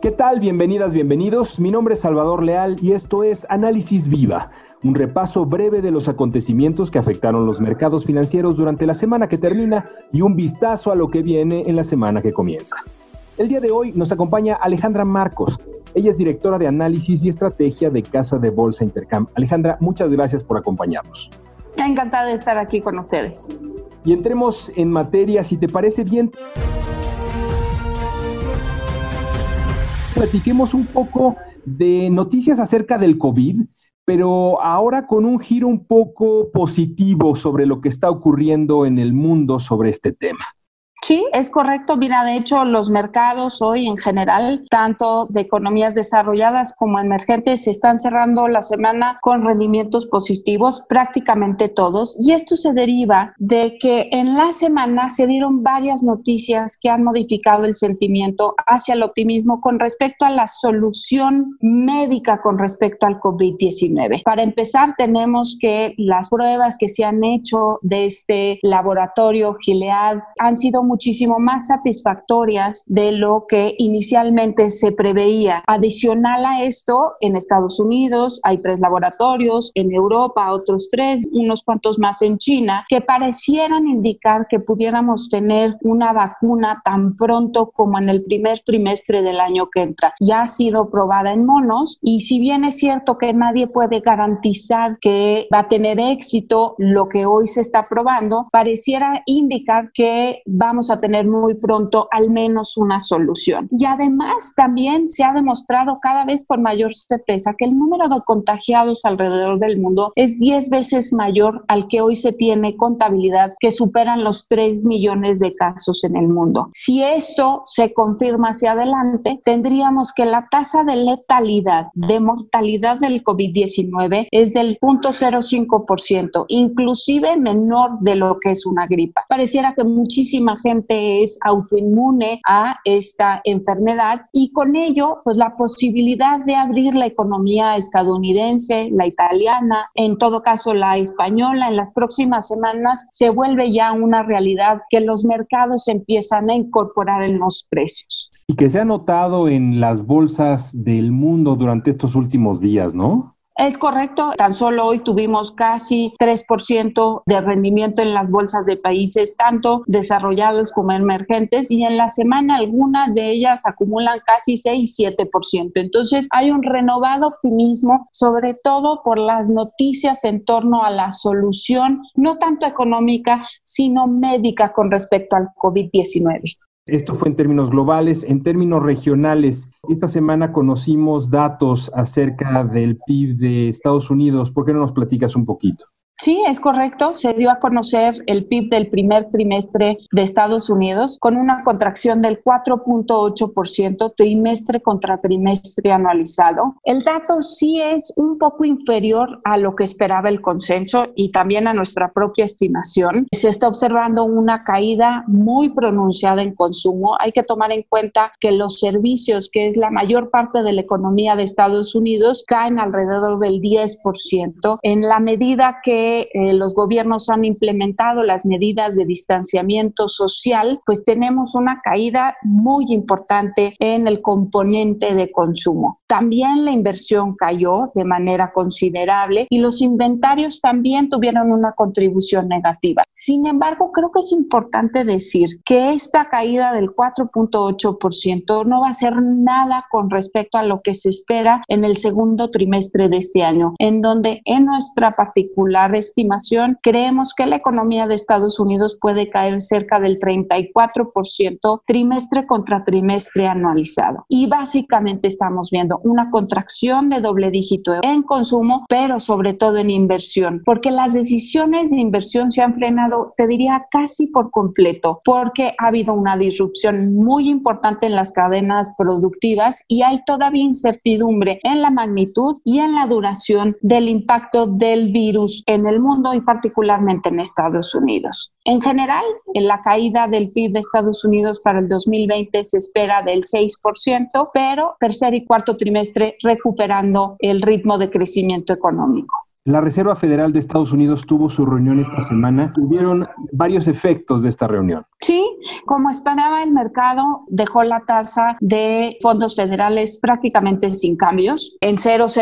¿Qué tal? Bienvenidas, bienvenidos. Mi nombre es Salvador Leal y esto es Análisis Viva, un repaso breve de los acontecimientos que afectaron los mercados financieros durante la semana que termina y un vistazo a lo que viene en la semana que comienza. El día de hoy nos acompaña Alejandra Marcos. Ella es directora de Análisis y Estrategia de Casa de Bolsa Intercam. Alejandra, muchas gracias por acompañarnos. Encantada de estar aquí con ustedes. Y entremos en materia, si te parece bien. Platiquemos un poco de noticias acerca del COVID, pero ahora con un giro un poco positivo sobre lo que está ocurriendo en el mundo sobre este tema. Sí, es correcto. Mira, de hecho, los mercados hoy en general, tanto de economías desarrolladas como emergentes, se están cerrando la semana con rendimientos positivos, prácticamente todos. Y esto se deriva de que en la semana se dieron varias noticias que han modificado el sentimiento hacia el optimismo con respecto a la solución médica con respecto al COVID-19. Para empezar, tenemos que las pruebas que se han hecho de este laboratorio Gilead han sido muchísimo más satisfactorias de lo que inicialmente se preveía. Adicional a esto, en Estados Unidos hay 3 laboratorios, en Europa otros 3, unos cuantos más en China, que parecieran indicar que pudiéramos tener una vacuna tan pronto como en el primer trimestre del año que entra. Ya ha sido probada en monos y si bien es cierto que nadie puede garantizar que va a tener éxito lo que hoy se está probando, pareciera indicar que vamos a tener muy pronto al menos una solución. Y además también se ha demostrado cada vez con mayor certeza que el número de contagiados alrededor del mundo es 10 veces mayor al que hoy se tiene contabilidad, que superan los 3 millones de casos en el mundo. Si esto se confirma hacia adelante, tendríamos que la tasa de letalidad, de mortalidad del COVID-19 es del 0.05%, inclusive menor de lo que es una gripa. Pareciera que muchísima gente es autoinmune a esta enfermedad y con ello pues la posibilidad de abrir la economía estadounidense, la italiana, en todo caso la española en las próximas semanas se vuelve ya una realidad que los mercados empiezan a incorporar en los precios. Y que se ha notado en las bolsas del mundo durante estos últimos días, ¿no? Es correcto, tan solo hoy tuvimos casi 3% de rendimiento en las bolsas de países, tanto desarrollados como emergentes, y en la semana algunas de ellas acumulan casi 6-7%. Entonces hay un renovado optimismo, sobre todo por las noticias en torno a la solución, no tanto económica, sino médica con respecto al COVID-19. Esto fue en términos globales. En términos regionales, esta semana conocimos datos acerca del PIB de Estados Unidos. ¿Por qué no nos platicas un poquito? Sí, es correcto. Se dio a conocer el PIB del primer trimestre de Estados Unidos con una contracción del 4.8% trimestre contra trimestre anualizado. El dato sí es un poco inferior a lo que esperaba el consenso y también a nuestra propia estimación. Se está observando una caída muy pronunciada en consumo. Hay que tomar en cuenta que los servicios, que es la mayor parte de la economía de Estados Unidos, caen alrededor del 10%. En la medida que los gobiernos han implementado las medidas de distanciamiento social, pues tenemos una caída muy importante en el componente de consumo. También la inversión cayó de manera considerable y los inventarios también tuvieron una contribución negativa. Sin embargo, creo que es importante decir que esta caída del 4.8% no va a ser nada con respecto a lo que se espera en el segundo trimestre de este año, en donde en nuestra particular estimación creemos que la economía de Estados Unidos puede caer cerca del 34% trimestre contra trimestre anualizado. Y básicamente estamos viendo una contracción de doble dígito en consumo, pero sobre todo en inversión, porque las decisiones de inversión se han frenado, te diría, casi por completo, porque ha habido una disrupción muy importante en las cadenas productivas y hay todavía incertidumbre en la magnitud y en la duración del impacto del virus en el mundo y particularmente en Estados Unidos. En general, en la caída del PIB de Estados Unidos para el 2020 se espera del 6%, pero tercer y cuarto trimestre recuperando el ritmo de crecimiento económico. La Reserva Federal de Estados Unidos tuvo su reunión esta semana. Hubieron varios efectos de esta reunión. Sí, como esperaba el mercado, dejó la tasa de fondos federales prácticamente sin cambios, en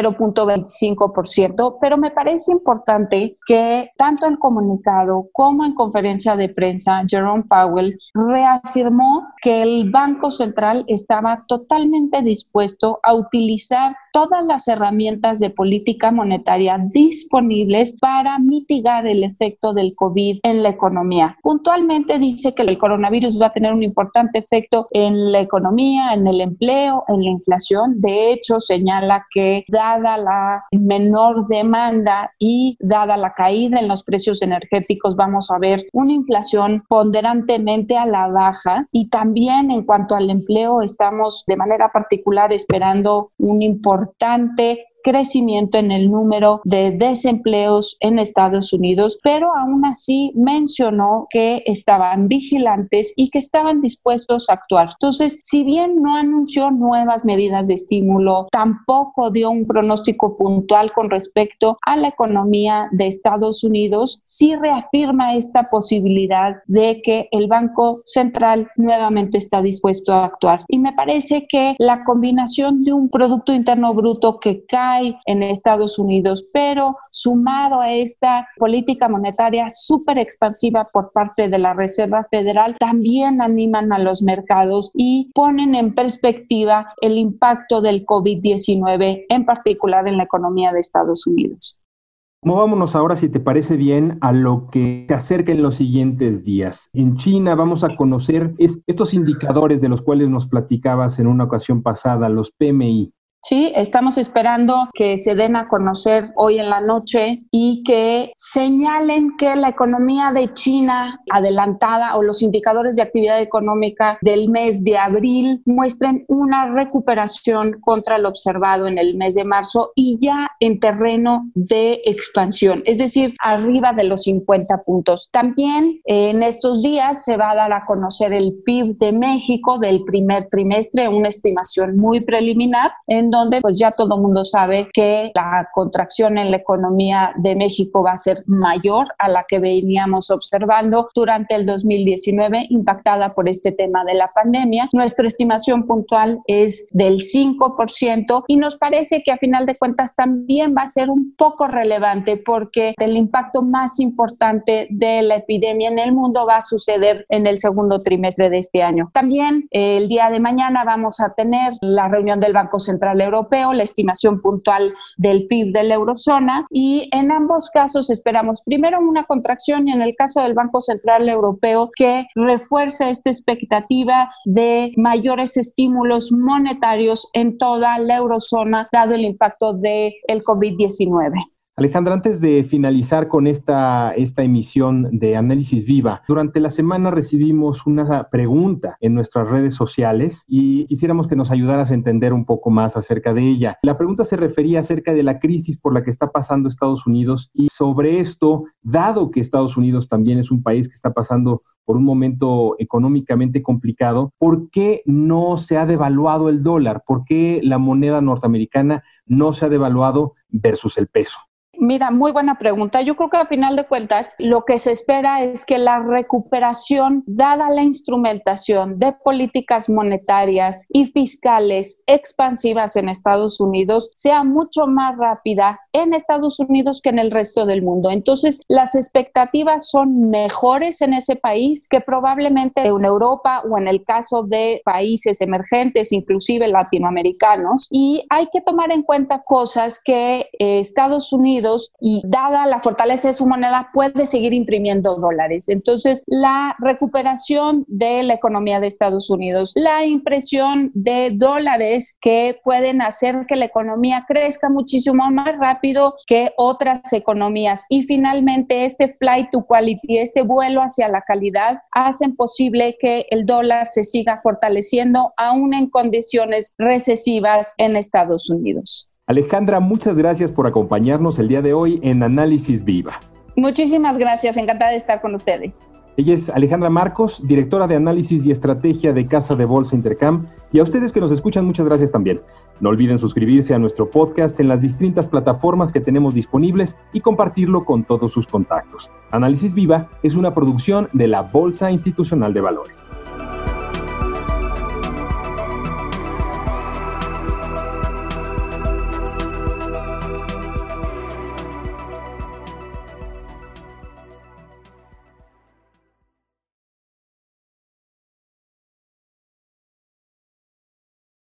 0.25%, pero me parece importante que tanto en comunicado como en conferencia de prensa, Jerome Powell reafirmó que el Banco Central estaba totalmente dispuesto a utilizar todas las herramientas de política monetaria disponibles para mitigar el efecto del COVID en la economía. Puntualmente dice que el coronavirus va a tener un importante efecto en la economía, en el empleo, en la inflación. De hecho, señala que dada la menor demanda y dada la caída en los precios energéticos, vamos a ver una inflación ponderantemente a la baja, y también en cuanto al empleo estamos de manera particular esperando un importante crecimiento en el número de desempleos en Estados Unidos, pero aún así mencionó que estaban vigilantes y que estaban dispuestos a actuar. Entonces, si bien no anunció nuevas medidas de estímulo, tampoco dio un pronóstico puntual con respecto a la economía de Estados Unidos, sí reafirma esta posibilidad de que el Banco Central nuevamente está dispuesto a actuar. Y me parece que la combinación de un Producto Interno Bruto que cae en Estados Unidos, pero sumado a esta política monetaria súper expansiva por parte de la Reserva Federal, también animan a los mercados y ponen en perspectiva el impacto del COVID-19, en particular en la economía de Estados Unidos. Movámonos ahora, si te parece bien, a lo que se acerca en los siguientes días. En China vamos a conocer estos indicadores de los cuales nos platicabas en una ocasión pasada, los PMI. Sí, estamos esperando que se den a conocer hoy en la noche y que señalen que la economía de China adelantada o los indicadores de actividad económica del mes de abril muestren una recuperación contra lo observado en el mes de marzo y ya en terreno de expansión, es decir, arriba de los 50 puntos. También en estos días se va a dar a conocer el PIB de México del primer trimestre, una estimación muy preliminar, en donde pues ya todo el mundo sabe que la contracción en la economía de México va a ser mayor a la que veníamos observando durante el 2019, impactada por este tema de la pandemia. Nuestra estimación puntual es del 5% y nos parece que a final de cuentas también va a ser un poco relevante porque el impacto más importante de la epidemia en el mundo va a suceder en el segundo trimestre de este año. También el día de mañana vamos a tener la reunión del Banco Central Europeo, la estimación puntual del PIB de la eurozona, y en ambos casos esperamos primero una contracción y en el caso del Banco Central Europeo que refuerce esta expectativa de mayores estímulos monetarios en toda la eurozona dado el impacto del COVID-19. Alejandra, antes de finalizar con esta emisión de Análisis Viva, durante la semana recibimos una pregunta en nuestras redes sociales y quisiéramos que nos ayudaras a entender un poco más acerca de ella. La pregunta se refería acerca de la crisis por la que está pasando Estados Unidos y sobre esto, dado que Estados Unidos también es un país que está pasando por un momento económicamente complicado, ¿por qué no se ha devaluado el dólar? ¿Por qué la moneda norteamericana no se ha devaluado versus el peso? Mira, muy buena pregunta. Yo creo que a final de cuentas lo que se espera es que la recuperación, dada la instrumentación de políticas monetarias y fiscales expansivas en Estados Unidos, sea mucho más rápida en Estados Unidos que en el resto del mundo. Entonces, las expectativas son mejores en ese país que probablemente en Europa o en el caso de países emergentes, inclusive latinoamericanos. Y hay que tomar en cuenta cosas que Estados Unidos, y dada la fortaleza de su moneda, puede seguir imprimiendo dólares. Entonces, la recuperación de la economía de Estados Unidos, la impresión de dólares que pueden hacer que la economía crezca muchísimo más rápido que otras economías. Y finalmente, este flight to quality, este vuelo hacia la calidad, hacen posible que el dólar se siga fortaleciendo aún en condiciones recesivas en Estados Unidos. Alejandra, muchas gracias por acompañarnos el día de hoy en Análisis Viva. Muchísimas gracias, encantada de estar con ustedes. Ella es Alejandra Marcos, directora de Análisis y Estrategia de Casa de Bolsa Intercam. Y a ustedes que nos escuchan, muchas gracias también. No olviden suscribirse a nuestro podcast en las distintas plataformas que tenemos disponibles y compartirlo con todos sus contactos. Análisis Viva es una producción de la Bolsa Institucional de Valores.